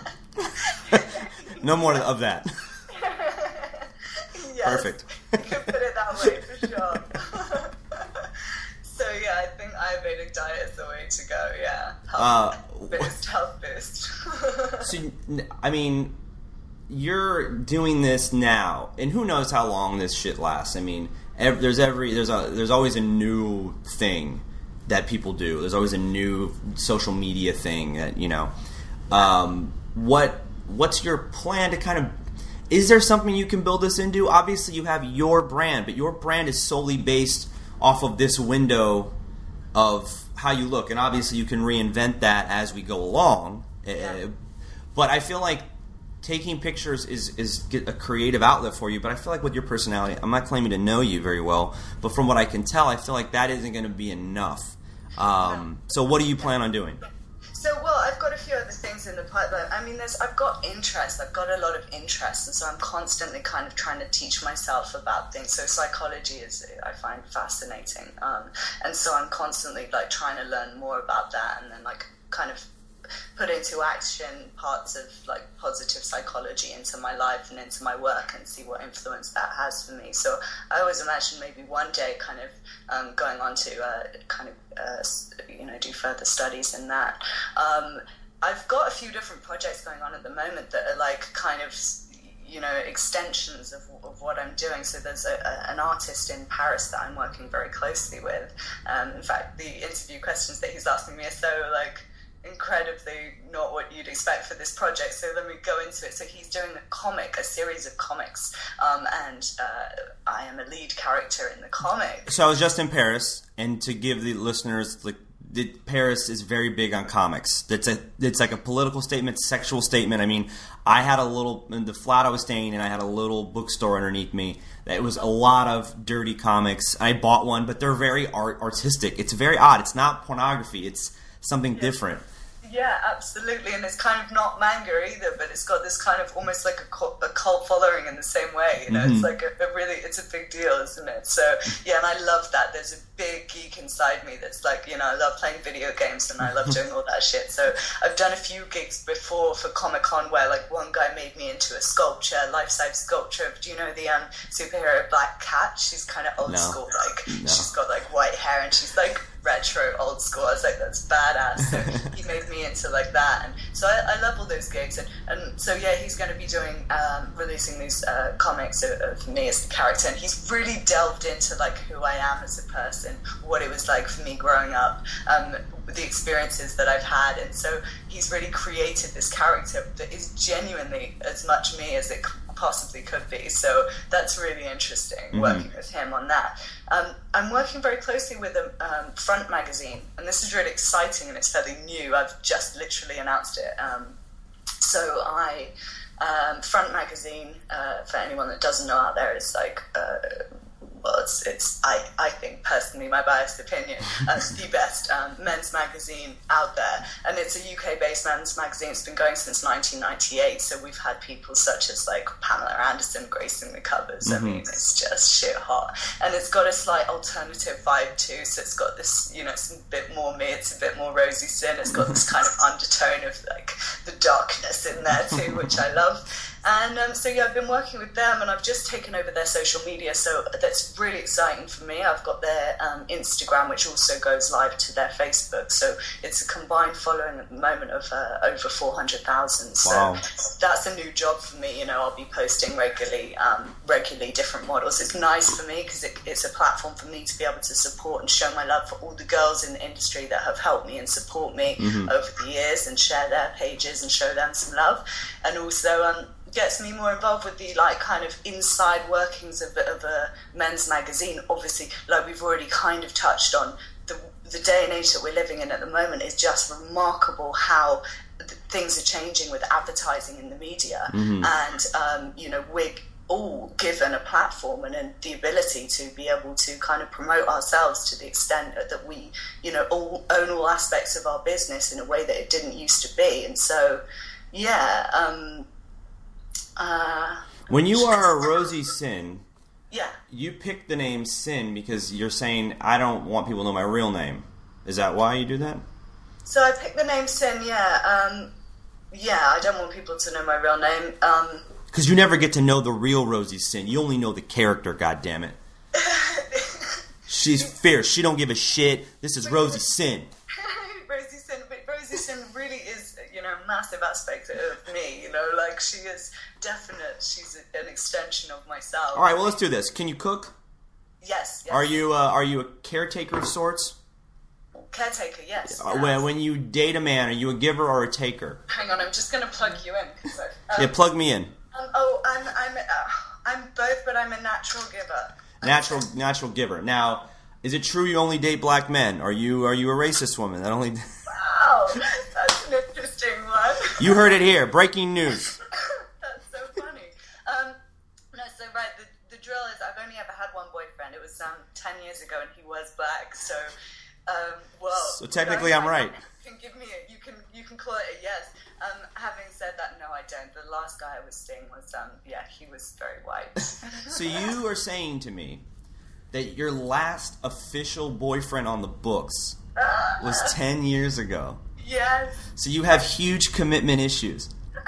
No more of that. Yes, perfect. You could put it that way for sure. So yeah, I think Ayurvedic diet is the way to go. Yeah, health uh, boost, health boost. So I mean, you're doing this now, and who knows how long this shit lasts? I mean, every, there's every there's a there's always a new thing that people do. There's always a new social media thing that you know. Um, what what's your plan to kind of? Is there something you can build this into? Obviously, you have your brand, but your brand is solely based off of this window of how you look. And obviously, you can reinvent that as we go along. Yeah. But I feel like taking pictures is, is a creative outlet for you. But I feel like with your personality, I'm not claiming to know you very well, but from what I can tell, I feel like that isn't going to be enough. Um, so what do you plan on doing? So, well, I've got a few few other things in the pipeline. I mean, there's I've got interest. I've got a lot of interest, and so I'm constantly kind of trying to teach myself about things. So psychology is I find fascinating, um, and so I'm constantly like trying to learn more about that, and then like kind of put into action parts of like positive psychology into my life and into my work, and see what influence that has for me. So I always imagine maybe one day kind of um, going on to uh, kind of uh, you know do further studies in that. Um, I've got a few different projects going on at the moment that are like kind of you know extensions of, of what I'm doing. So there's a, a, an artist in Paris that I'm working very closely with. Um, in fact, the interview questions that he's asking me are so like incredibly not what you'd expect for this project, so let me go into it. So he's doing a comic, a series of comics, um, and uh, I am a lead character in the comic. So I was just in Paris, and to give the listeners, like, the, Paris is very big on comics. It's a, it's like a political statement, sexual statement. I mean, I had a little, in the flat I was staying in, I had a little bookstore underneath me. It was a lot of dirty comics. I bought one, but they're very art artistic. It's very odd. It's not pornography. It's something yeah. different. Yeah, absolutely, and it's kind of not manga either, but it's got this kind of almost like a cult, a cult following in the same way. You know, mm-hmm. It's like a, a really, it's a big deal, isn't it? So yeah, and I love that. There's a big geek inside me that's like, you know, I love playing video games and I love doing all that shit. So I've done a few gigs before for Comic-Con where like one guy made me into a sculpture, life-size sculpture. Do you know the um, superhero Black Cat? She's kind of old no. school, like no. she's got like white hair and she's like retro old school. I was like, that's badass. So he made me into like that, and so I, I love all those gigs, and, and so yeah, he's going to be doing um, releasing these uh, comics of, of me as the character, and he's really delved into like who I am as a person, what it was like for me growing up, um, the experiences that I've had, and so he's really created this character that is genuinely as much me as it possibly could be. So that's really interesting, mm-hmm. working with him on that. Um, I'm working very closely with a um, Front magazine, and this is really exciting and it's fairly new. I've just literally announced it. Um, so I, um, Front magazine, uh, for anyone that doesn't know out there, is like, uh, well, it's, it's I, I think, personally, my biased opinion, uh, the best um, men's magazine out there. And it's a U K-based men's magazine. It's been going since nineteen ninety-eight, so we've had people such as, like, Pamela Anderson gracing the covers. Mm-hmm. I mean, it's just shit hot. And it's got a slight alternative vibe, too, so it's got this, you know, it's a bit more me, it's a bit more Rosie Sin. It's got this kind of undertone of, like, the darkness in there, too, which I love. And um, so, yeah, I've been working with them, and I've just taken over their social media, so that's really exciting for me. I've got their um, Instagram, which also goes live to their Facebook, so it's a combined following at the moment of uh, over four hundred thousand. So wow. That's a new job for me. You know, I'll be posting regularly, um, regularly different models. It's nice for me because it, it's a platform for me to be able to support and show my love for all the girls in the industry that have helped me and support me mm-hmm. over the years, and share their pages and show them some love. And also, um, gets me more involved with the like kind of inside workings of, of a men's magazine. Obviously, like we've already kind of touched on, the the day and age that we're living in at the moment is just remarkable how things are changing with advertising in the media. Mm-hmm. And um, you know, we're all given a platform and, and the ability to be able to kind of promote ourselves to the extent that we, you know, all own all aspects of our business in a way that it didn't used to be. And so yeah, um Uh, when you are a Rosie Sin, yeah, you pick the name Sin because you're saying, I don't want people to know my real name. Is that why you do that? So I picked the name Sin, yeah. Um, yeah, I don't want people to know my real name. Um, because you never get to know the real Rosie Sin. You only know the character, goddammit. She's fierce. She don't give a shit. This is Rosie Sin. Rosie Sin, but Rosie Sin really is, you know, a massive aspect of me, you know, like she is definite, she's an extension of myself. All right, well, let's do this. Can you cook? Yes, yes. Are you, uh, are you a caretaker of sorts? Caretaker, yes. Uh, when, when you date a man, are you a giver or a taker? Hang on, I'm just going to plug you in. Cause I, um, yeah, plug me in. Um, oh, I'm, I'm, uh, I'm both, but I'm a natural giver. Natural, natural giver. Now, is it true you only date black men? Are you, are you a racist woman that only... Wow, that's an interesting one. You heard it here. Breaking news. That's so funny. Um, no, so right, the, the drill is I've only ever had one boyfriend. It was um, ten years ago, and he was black. So Um, well, so technically, I'm right. You can give me a, you can you can call it a yes. Um, having said that, no, I don't. The last guy I was seeing was um, yeah, he was very white. So you are saying to me that your last official boyfriend on the books was ten years ago. Yes. So you have huge commitment issues.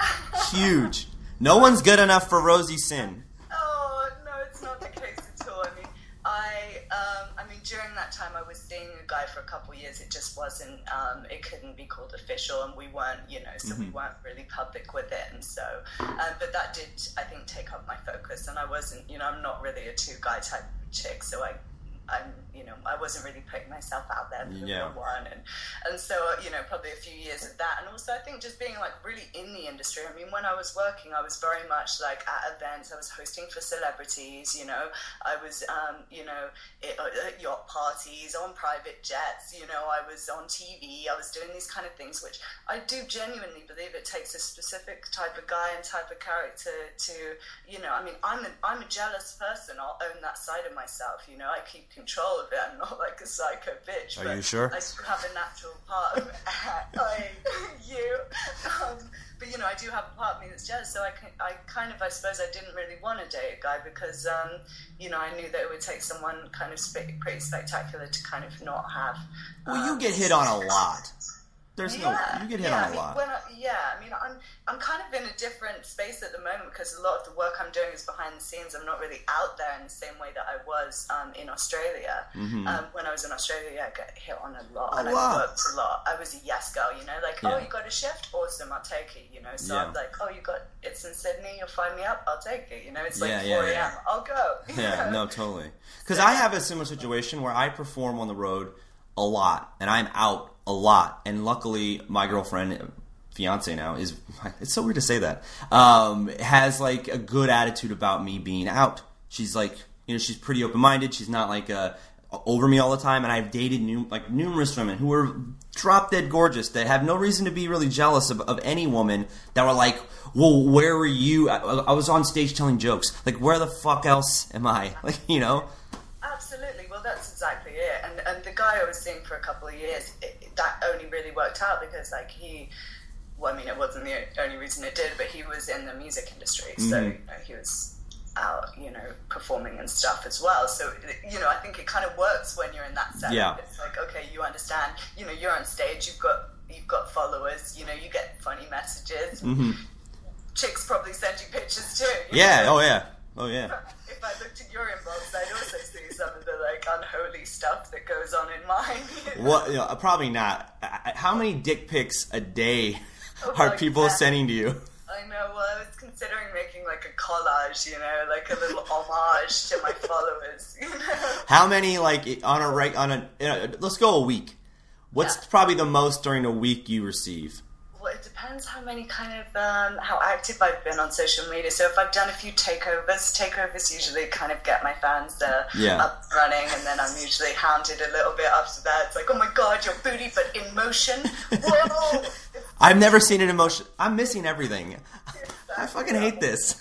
Huge. No one's good enough for Rosie Sin. Oh, no, it's not the case at all. I mean, I, um, I mean, during that time I was seeing a guy for a couple of years. It just wasn't, um, it couldn't be called official, and we weren't, you know, so mm-hmm. we weren't really public with it. And so, um, but that did, I think, take up my focus. And I wasn't, you know, I'm not really a two-guy type chick, so I, I'm, you know, I wasn't really putting myself out there for yeah. one, and and so you know, probably a few years of that, and also I think just being like really in the industry. I mean, when I was working, I was very much like at events. I was hosting for celebrities, you know. I was, um, you know, at yacht parties, on private jets. You know, I was on T V. I was doing these kind of things, which I do genuinely believe it takes a specific type of guy and type of character to, you know. I mean, I'm a, I'm a jealous person. I'll own that side of myself. You know, I keep control of it. I'm not like a psycho bitch. Are but you sure? I do have a natural part of I, you. Um, but, you know, I do have a part of me that's jealous. So I, can, I kind of, I suppose I didn't really want to date a guy because, um, you know, I knew that it would take someone kind of spe- pretty spectacular to kind of not have. Um, well, you get hit on a lot. There's yeah, no, you get hit yeah, on a I mean, lot. When I, yeah, I mean, I'm I'm kind of in a different space at the moment because a lot of the work I'm doing is behind the scenes. I'm not really out there in the same way that I was um, in Australia. Mm-hmm. Um, when I was in Australia, I got hit on a lot, a and lot. I worked a lot. I was a yes girl, you know, like, yeah. oh, you got a shift? Awesome, I'll take it, you know. So yeah. I'm like, oh, you got, it's in Sydney, you'll find me up, I'll take it, you know. It's like yeah, four a.m., yeah, yeah. I'll go. Yeah, no, totally. Because I have a similar situation where I perform on the road a lot, and I'm out a lot, and luckily my girlfriend, fiance now, is, it's so weird to say that, um, has like a good attitude about me being out. She's like, you know, she's pretty open-minded. She's not like uh, over me all the time, and I've dated new, like numerous women who are drop-dead gorgeous that have no reason to be really jealous of, of any woman that were like, well, where were you? I, I was on stage telling jokes. Like, where the fuck else am I? Like, you know? Absolutely. Well, that's exactly it. And and the guy I was seeing for a couple of years, it, that only really worked out because, like, he, well, I mean, it wasn't the only reason it did, but he was in the music industry. Mm-hmm. So, you know, he was out, you know, performing and stuff as well. So, you know, I think it kind of works when you're in that setting. Yeah. It's like, okay, you understand, you know, you're on stage, you've got, you've got followers, you know, you get funny messages. Mm-hmm. Chicks probably send you pictures too. Yeah, know? oh yeah. Oh yeah. If I looked at your inbox, I'd also see some of the like unholy stuff that goes on in mine. You know? What? You know, probably not. How many dick pics a day oh, are like people that. sending to you? I know. Well, I was considering making like a collage, you know, like a little homage to my followers. You know. How many like on a reg on a? You know, let's go a week. What's yeah. probably the most during a week you receive? Well, it depends how many kind of, um, how active I've been on social media. So if I've done a few takeovers, takeovers usually kind of get my fans uh, yeah. up and running, and then I'm usually hounded a little bit after that. It's like, oh my god, your booty, but in motion. Whoa! I've never seen it in motion. I'm missing everything. Exactly. I fucking hate this.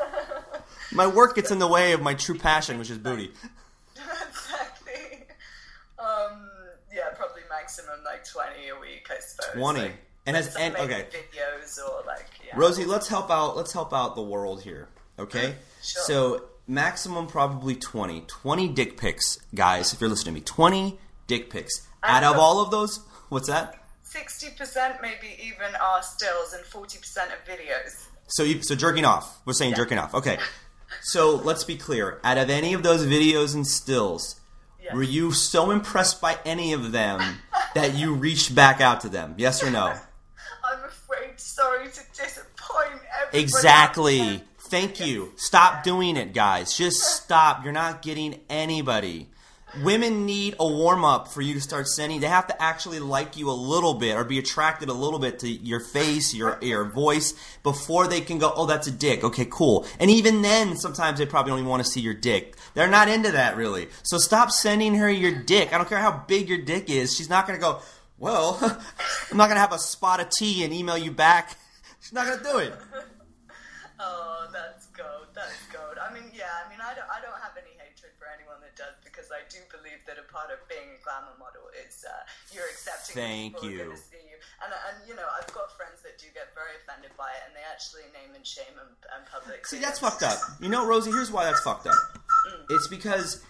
My work gets in the way of my true passion, which is booty. Exactly. Um, yeah, probably maximum like twenty a week, I suppose. twenty. Like, and has and, okay. videos or like yeah. Rosie, let's help out. Let's help out the world here, okay? Sure. So maximum probably twenty. twenty dick pics, guys. If you're listening to me, twenty dick pics. Out of all of those, what's that? Sixty percent maybe even are stills, and forty percent of videos. So, you, so jerking off. We're saying yeah. jerking off. Okay. So let's be clear. Out of any of those videos and stills, yes. were you so impressed by any of them that you reached back out to them? Yes or no? I'm afraid, sorry to disappoint everybody. Exactly. Thank you. Stop doing it, guys. Just stop. You're not getting anybody. Women need a warm-up for you to start sending. They have to actually like you a little bit or be attracted a little bit to your face, your your voice, before they can go, oh, that's a dick. Okay, cool. And even then, sometimes they probably don't even want to see your dick. They're not into that, really. So stop sending her your dick. I don't care how big your dick is. She's not going to go, well, I'm not going to have a spot of tea and email you back. She's not going to do it. Oh, that's gold. That's gold. I mean, yeah, I mean, I don't, I don't have any hatred for anyone that does because because I do believe that a part of being a glamour model is uh, you're accepting Thank people you. are going to see you. And, and, you know, I've got friends that do get very offended by it, and they actually name and shame and, and public. See, that's fucked up. You know, Rosie, here's why that's fucked up. Mm. It's because,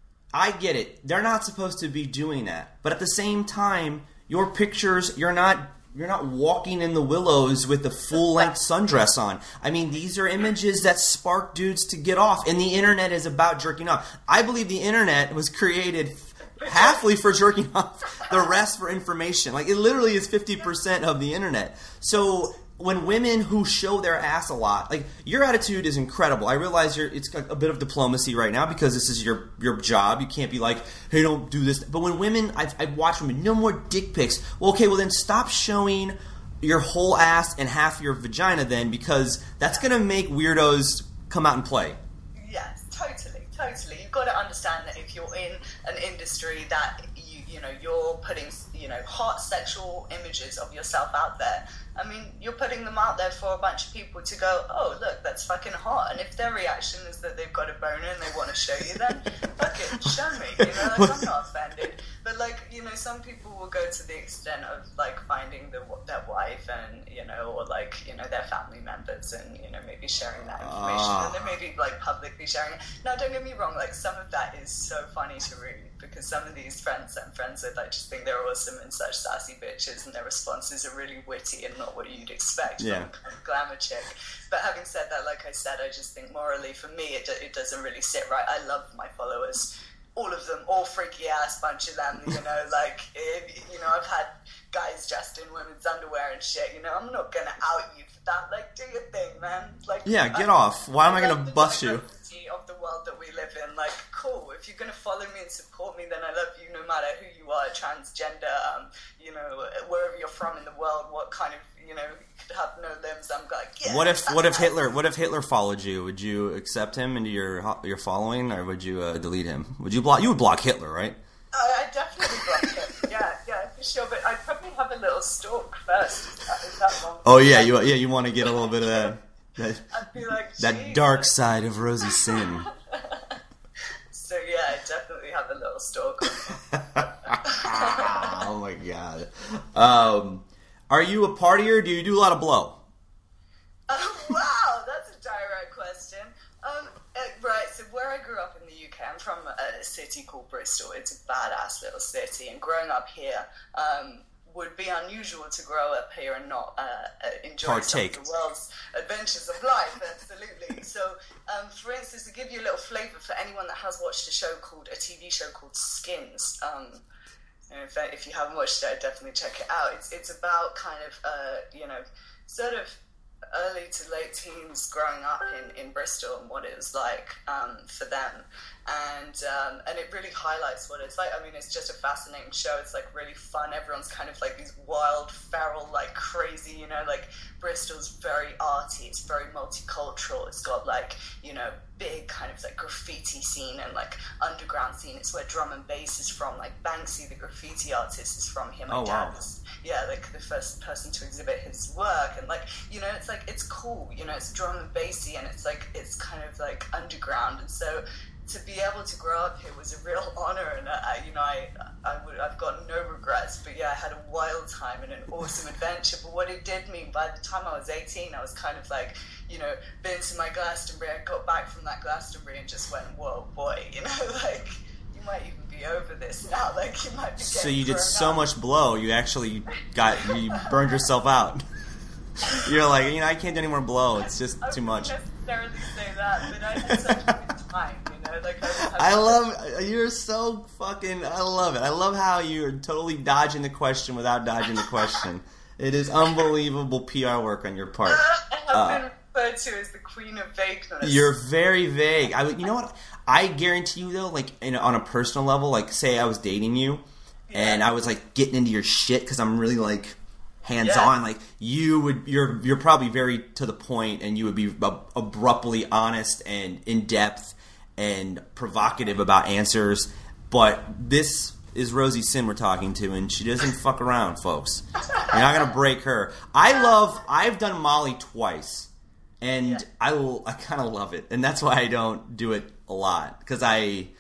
I get it, they're not supposed to be doing that. But at the same time, your pictures, you're not... You're not walking in the willows with the full-length sundress on. I mean, these are images that spark dudes to get off. And the internet is about jerking off. I believe the internet was created halfly for jerking off, the rest for information. Like, it literally is fifty percent of the internet. So when women who show their ass a lot, like, your attitude is incredible. I realize you're, it's a, a bit of diplomacy right now because this is your your job. You can't be like, hey, don't do this. But when women, I've, I've watched women, no more dick pics. Well, okay, well then stop showing your whole ass and half your vagina then, because that's going to make weirdos come out and play. Yes, totally, totally. You've got to understand that if you're in an industry that you you know you're putting you know hot sexual images of yourself out there. I mean, you're putting them out there for a bunch of people to go, oh, look, that's fucking hot. And if their reaction is that they've got a boner and they want to show you, then fuck it, show me. You know, like, I'm not offended. But, like, you know, some people will go to the extent of, like, finding the, their wife and, you know, or, like, you know, their family members and, you know, maybe sharing that information. Uh. And then maybe, like, publicly sharing it. Now, don't get me wrong, like, some of that is so funny to read because some of these friends I'm friends with, I just think they're awesome and such sassy bitches and their responses are really witty and not what you'd expect yeah. from a glamour chick. But having said that, like I said, I just think morally, for me, it, it doesn't really sit right. I love my followers, all of them, all freaky ass bunch of them, you know, like, it, you know, I've had guys dressed in women's underwear and shit, you know, I'm not gonna out you for that, like, do your thing, man. Like, yeah, get I, off. Why am I, I gonna the bust you? Of the world that we live in, like, cool, if you're gonna follow me and support me, then I love you no matter who you are, transgender, um, you know, wherever you're from in the world, what kind of, you know, you could have no limbs, I'm like, yeah. What if, what if Hitler, what if Hitler followed you? Would you accept him into your your following, or would you uh, delete him? Would you block, you would block Hitler, right? I, I definitely block him, yeah, yeah, for sure, but I'd probably have a little stalk first, is that, is that long? Oh yeah, you yeah, you want to get a little bit of that. That, I'd be like, that dark side of Rosie Sin. So yeah, I definitely have a little stalk. Oh my god. Um, are you a partier? Or do you do a lot of blow? Oh, wow, that's a direct question. Um, uh, right, so where I grew up in the U K, I'm from a city called Bristol. It's a badass little city, and growing up here, um, would be unusual to grow up here and not uh, uh, enjoy Partake. some of the world's adventures of life, absolutely. So, um, for instance, to give you a little flavour for anyone that has watched a show called, a T V show called Skins, um, and if, if you haven't watched it, I'd definitely check it out. It's, it's about kind of, uh, you know, sort of early to late teens growing up in, in Bristol and what it was like um, for them. And um, and it really highlights what it's like. I mean, it's just a fascinating show. It's like really fun. Everyone's kind of like these wild, feral, like crazy, you know, like Bristol's very arty. It's very multicultural. It's got like, you know, big kind of like graffiti scene and like underground scene. It's where drum and bass is from. Like Banksy, the graffiti artist, is from here. My oh, dad wow. was, yeah, like the first person to exhibit his work. And like, you know, it's like, it's cool. You know, it's drum and bassy and it's like, it's kind of like underground. And so to be able to grow up here was a real honor, and I, you know, I, I would, I've got no regrets. But yeah, I had a wild time and an awesome adventure. But what it did mean, by the time I was eighteen, I was kind of like, you know, been to my Glastonbury. I got back from that Glastonbury and just went, whoa, boy, you know, like you might even be over this now. Like you might be. So you did so up. much blow, you actually got you burned yourself out. You're like, you know, I can't do any more blow. It's just I too much. I wouldn't necessarily say that, but I had such a good time. You know, like I, I love, you're so fucking, I love it. I love how you're totally dodging the question without dodging the question. It is unbelievable P R work on your part. I have Uh, been referred to as the queen of vagueness. You're very vague. I would, you know what? I guarantee you though, like in, on a personal level, like say I was dating you, yeah. and I was like getting into your shit because I'm really like hands on. Yeah. Like you would, you're you're probably very to the point, and you would be ab- abruptly honest and in depth and provocative about answers. But this is Rosie Sin we're talking to, and she doesn't fuck around, folks. You're not gonna break her. I love. I've done Molly twice. And yeah. I, I kind of love it, and that's why I don't do it a lot, because I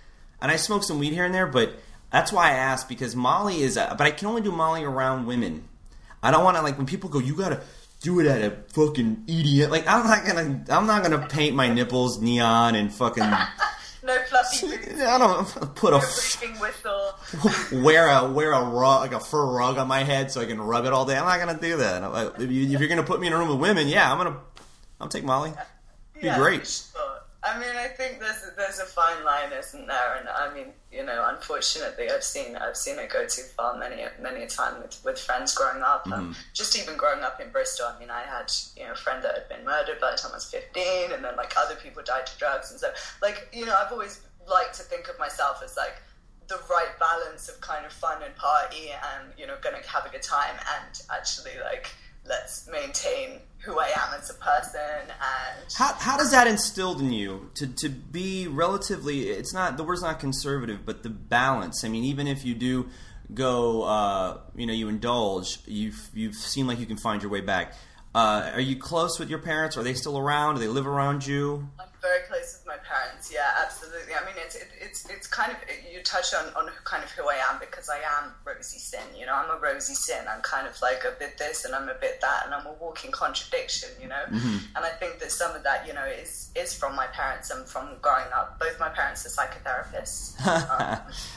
and I smoke some weed here and there, but that's why I asked, because Molly is, a, but I can only do Molly around women. I don't want to, like, when people go, you gotta do it at a fucking idiot. Like, I'm not gonna, I'm not gonna paint my nipples neon and fucking. No fluffy boots. I don't put no a breaking whistle. wear a wear a rug, like a fur rug on my head so I can rub it all day. I'm not gonna do that. If, you, if you're gonna put me in a room with women, yeah, I'm gonna. I'll take Molly. Be yeah, great. Sure. I mean, I think there's a, there's a fine line, isn't there? And I mean, you know, unfortunately, I've seen I've seen it go too far many many a time with, with friends growing up. Mm-hmm. Um, just even growing up in Bristol, I mean, I had you know a friend that had been murdered by the time I was fifteen, and then like other people died to drugs, and so like you know, I've always liked to think of myself as like the right balance of kind of fun and party, and you know, going to have a good time, and actually like let's maintain who I am as a person. And how how does that instilled in you to to be relatively, it's not, the word's not conservative, but the balance? I mean, even if you do go, uh, you know, you indulge, you've you've seemed like you can find your way back. Uh, are you close with your parents? Are they still around? Do they live around you? I'm very close with my parents. Yeah, absolutely. I mean, it's it, it's it's kind of, you touch on, on kind of who I am, because I am Rosie Sin. You know, I'm a Rosie Sin. I'm kind of like a bit this and I'm a bit that, and I'm a walking contradiction. You know, mm-hmm. and I think that some of that, you know, is is from my parents and from growing up. Both my parents are psychotherapists. um,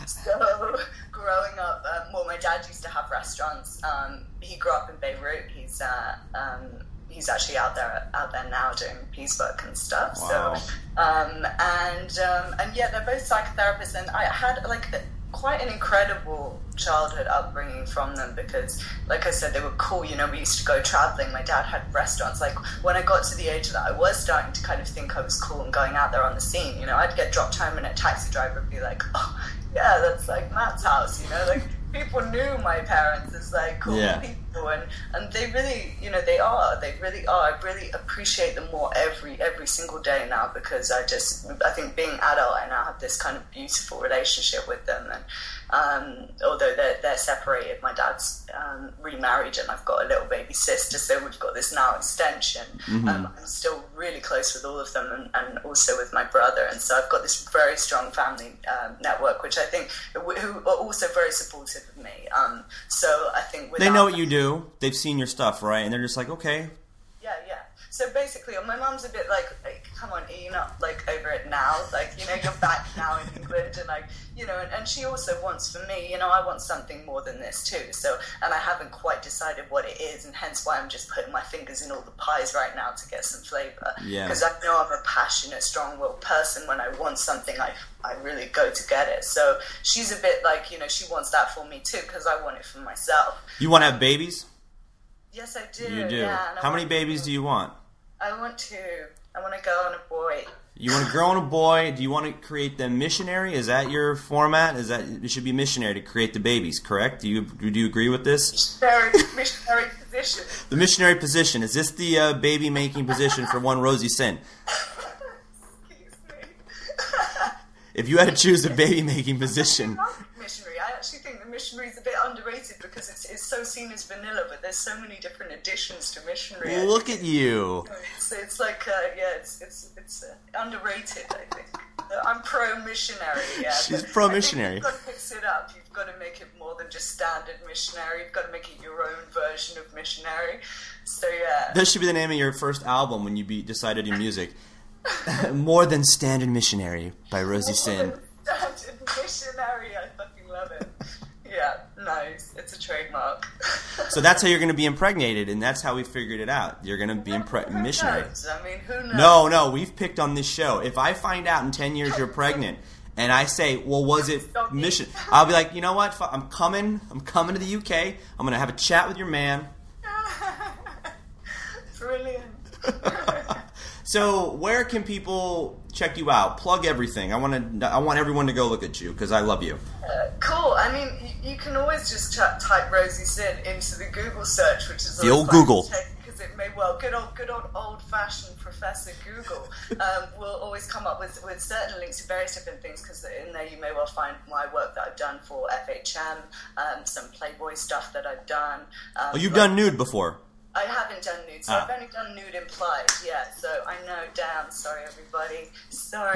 so growing up, um, well, my dad used to have restaurants. Um, he grew up in Beirut. He's uh, um, he's actually out there out there now doing peace work and stuff. Wow. So um, and um, and yeah, they're both psychotherapists, and I had like a, quite an incredible childhood upbringing from them, because like I said, they were cool. You know, we used to go traveling. My dad had restaurants. Like when I got to the age that I was starting to kind of think I was cool and going out there on the scene, you know, I'd get dropped home and a taxi driver would be like, oh yeah, that's like Matt's house, you know, like people knew my parents as like cool yeah. people, and and they really, you know, they are they really are I really appreciate them more every every single day now, because I just I think being adult, I now have this kind of beautiful relationship with them. And um, although they're, they're separated, my dad's um, remarried and I've got a little baby sister, so we've got this now extension. Mm-hmm. um, I'm still really close with all of them, and, and also with my brother, and so I've got this very strong family um, network, which I think who are also very supportive of me. Um, so I think they know what you do. They've seen your stuff, right? And they're just like, okay. Yeah, yeah. So basically, my mum's a bit like, like, come on, are you not like over it now? Like, you know, you're back now in England, and like, you know, and, and she also wants for me, you know, I want something more than this too. So, and I haven't quite decided what it is, and hence why I'm just putting my fingers in all the pies right now to get some flavour. Yeah. Because I know I'm a passionate, strong-willed person. When I want something, I I really go to get it. So she's a bit like, you know, she wants that for me too, because I want it for myself. You want to have babies? Yes, I do. You do. Yeah, How many babies to. do you want? I want two. I want a girl and a boy. You want a girl and a boy. Do you want to create them missionary? Is that your format? Is that it should be missionary to create the babies? Correct? Do you do you agree with this? Missionary, missionary position. The missionary position. Is this the uh, baby making position for one Rosie Sin? Excuse me. If you had to choose a baby making position. Missionary. I actually think the missionary is a bit underrated, because it's, it's so seen as vanilla, but there's so many different additions to missionary. Look at you. It's, it's like, uh, yeah, it's it's it's uh, underrated, I think. Uh, I'm pro-missionary, yeah. She's but pro-missionary. I think you've got to mix it up. You've got to make it more than just standard missionary. You've got to make it your own version of missionary. So, yeah. That should be the name of your first album when you be, decide to do music. More Than Standard Missionary by Rosie Sin. Standard missionary, I fucking love it. Yeah, nice. It's a trademark. So that's how you're going to be impregnated, and that's how we figured it out. You're going to be impre- missionary. Knows? I mean, who knows? No, no, we've picked on this show. If I find out in ten years you're pregnant, and I say, well, was it mission? I'll be like, you know what? I'm coming. I'm coming to the U K. I'm going to have a chat with your man. Brilliant. So where can people check you out? Plug everything. I want to. I want everyone to go look at you because I love you. Uh, cool. I mean, you, you can always just ch- type Rosie Sin into the Google search, which is the old Google. Because it may well, good old, good old, old-fashioned Professor Google um, will always come up with, with certain links to various different things. Because in there you may well find my work that I've done for F H M, um, some Playboy stuff that I've done. Um, oh, you've but- done nude before. I haven't done nude, so Ah. I've only done nude implied, yeah, so I know, damn, sorry everybody, sorry,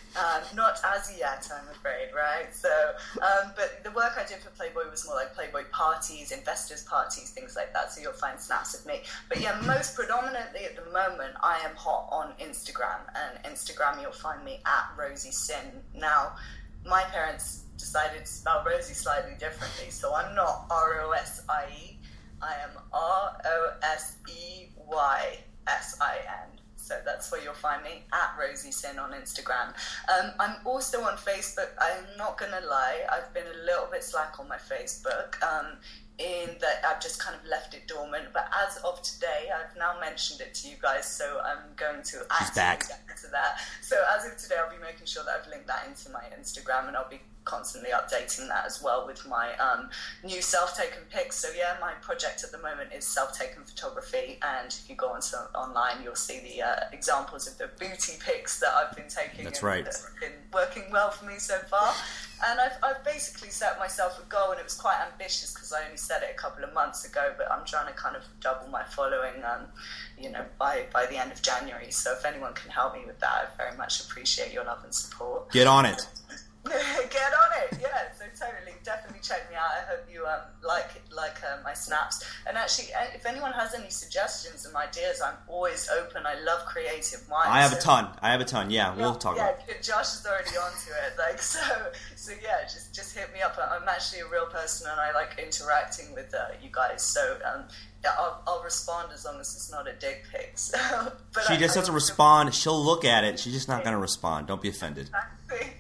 Um, not as yet, I'm afraid, right? So, um, but the work I did for Playboy was more like Playboy parties, investors parties, things like that. So you'll find snaps of me. But yeah, most predominantly at the moment, I am hot on Instagram. And Instagram, you'll find me at Rosie Sin. Now, my parents decided to spell Rosie slightly differently. So I'm not R O S I E. I am R O S E Y S I N. So that's where you'll find me, at Rosie Sin on Instagram. Um, I'm also on Facebook. I'm not going to lie, I've been a little bit slack on my Facebook, um, in that I've just kind of left it dormant. But as of today, I've now mentioned it to you guys, so I'm going to actively get into that. So as of today, I'll be making sure that I've linked that into my Instagram, and I'll be constantly updating that as well with my um, new self-taken pics. So yeah, my project at the moment is self-taken photography, and if you go on to, online, you'll see the uh, examples of the booty pics that I've been taking. That's and right. That's been working well for me so far. And I've, I've basically set myself a goal, and it was quite ambitious because I only set it a couple of months ago, but I'm trying to kind of double my following, um, you know, by, by the end of January. So if anyone can help me with that, I very much appreciate your love and support. Get on it. Get on it, yeah. So totally, definitely check me out. I hope you um, like like uh, my snaps. And actually, if anyone has any suggestions and ideas, I'm always open. I love creative minds. I have so, a ton. I have a ton. Yeah, we'll talk yeah, about it. Josh is already onto it. Like so, so yeah. Just just hit me up. I'm actually a real person, and I like interacting with uh, you guys. So um, yeah, I'll, I'll respond as long as it's not a dick pic. So, but she I, just I, doesn't respond. She'll look at it. She's just not going to respond. Don't be offended. Exactly.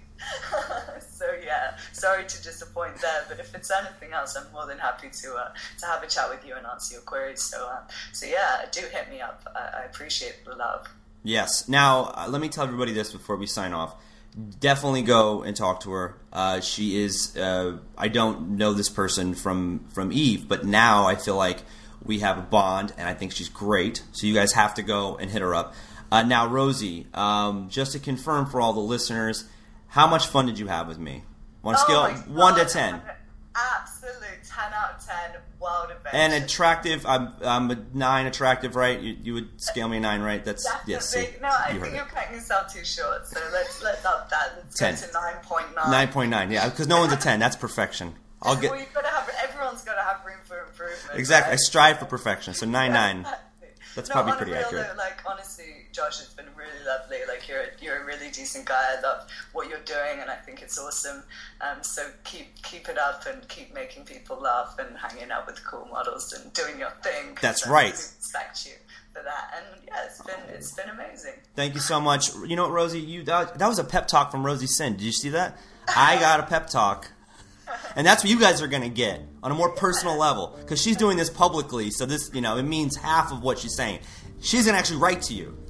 So yeah, sorry to disappoint there, but if it's anything else, I'm more than happy to uh, to have a chat with you and answer your queries. So uh, so yeah, do hit me up. I, I appreciate the love. Yes. Now, uh, let me tell everybody this before we sign off. Definitely go and talk to her. Uh, she is. Uh, I don't know this person from from Eve, but now I feel like we have a bond, and I think she's great. So you guys have to go and hit her up. Uh, now, Rosie, um, just to confirm for all the listeners, how much fun did you have with me? On a Oh scale my one to God, ten. Absolute ten out of ten. Wild adventure. And attractive. I'm I'm a nine attractive, right? You, you would scale me a nine, right? That's Definitely. yes. See, no, I you think heard you're it. cutting yourself too short. So let's let's up that. Let's ten. go to nine point nine. Nine point nine. Yeah, because no one's a ten. That's perfection. I'll get Well, you've got to have. Everyone's got to have room for improvement. exactly. I Right? strive for perfection. So nine nine. That's no, probably on a pretty real accurate. Though, like honestly, Josh, it's been really lovely. Like you're you're a really decent guy. I love what you're doing, and I think it's awesome. Um, so keep keep it up and keep making people laugh and hanging out with cool models and doing your thing. 'Cause That's I right. really respect you for that. And yeah, it's been it's been amazing. Thank you so much. You know what, Rosie? You that, that was a pep talk from Rosie Sin. Did you see that? I got a pep talk. And that's what you guys are going to get on a more personal level. Because she's doing this publicly, so this, you know, it means half of what she's saying. She's going to actually write to you.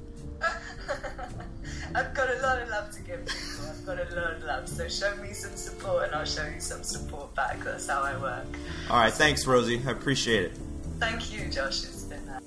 I've got a lot of love to give people. I've got a lot of love. So show me some support and I'll show you some support back. That's how I work. All right, thanks, Rosie. I appreciate it. Thank you, Josh. It's been uh,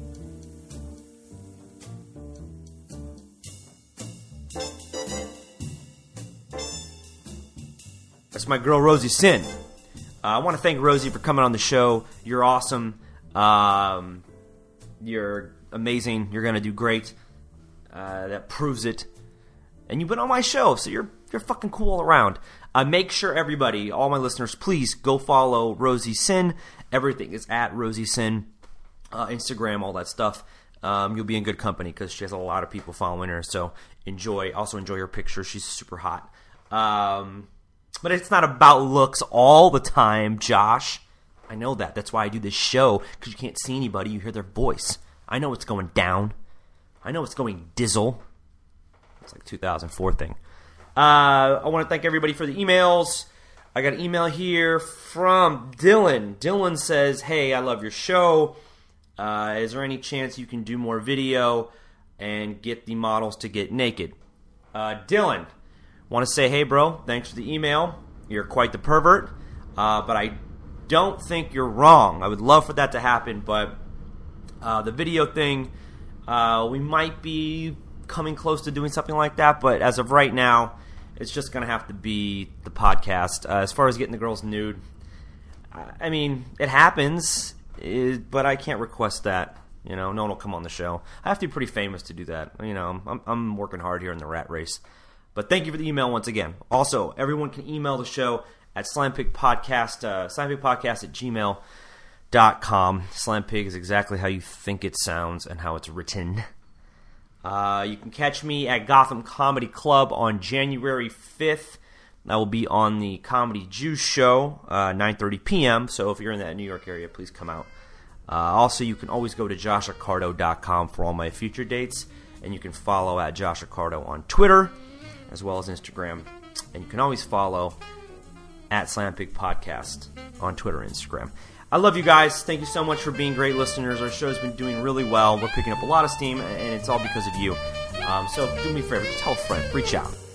That's my girl, Rosie Sin. Uh, I want to thank Rosie for coming on the show. You're awesome. Um, you're amazing. You're going to do great. Uh, that proves it. And you've been on my show, so you're you're fucking cool all around. Uh, make sure everybody, all my listeners, please go follow Rosie Sin. Everything is at Rosie Sin. Uh, Instagram, all that stuff. Um, you'll be in good company because she has a lot of people following her. So enjoy. Also enjoy her picture. She's super hot. Um, but it's not about looks all the time, Josh. I know that. That's why I do this show, because you can't see anybody. You hear their voice. I know what's going down. I know it's going dizzle. It's like a two thousand four thing. Uh, I want to thank everybody for the emails. I got an email here from Dylan. Dylan says, hey, I love your show. Uh, is there any chance you can do more video and get the models to get naked? Uh, Dylan, want to say, hey, bro, thanks for the email. You're quite the pervert. Uh, but I don't think you're wrong. I would love for that to happen, but uh, the video thing... Uh, we might be coming close to doing something like that, but as of right now, it's just going to have to be the podcast. Uh, as far as getting the girls nude, I mean, it happens, it, but I can't request that. You know, no one will come on the show. I have to be pretty famous to do that. You know, I'm, I'm working hard here in the rat race. But thank you for the email once again. Also, everyone can email the show at slampigpodcast, uh, slampigpodcast at gmail dot com. Slampig is exactly how you think it sounds and how it's written. Uh, you can catch me at Gotham Comedy Club on January fifth. I will be on the Comedy Juice Show, uh, nine thirty p.m., so if you're in that New York area, please come out. Uh, also, you can always go to josh accardo dot com for all my future dates, and you can follow at Josh Accardo on Twitter, as well as Instagram. And you can always follow at Slampig Podcast on Twitter and Instagram. I love you guys. Thank you so much for being great listeners. Our show's been doing really well. We're picking up a lot of steam, and it's all because of you. Um, so do me a favor. Just tell a friend. Reach out.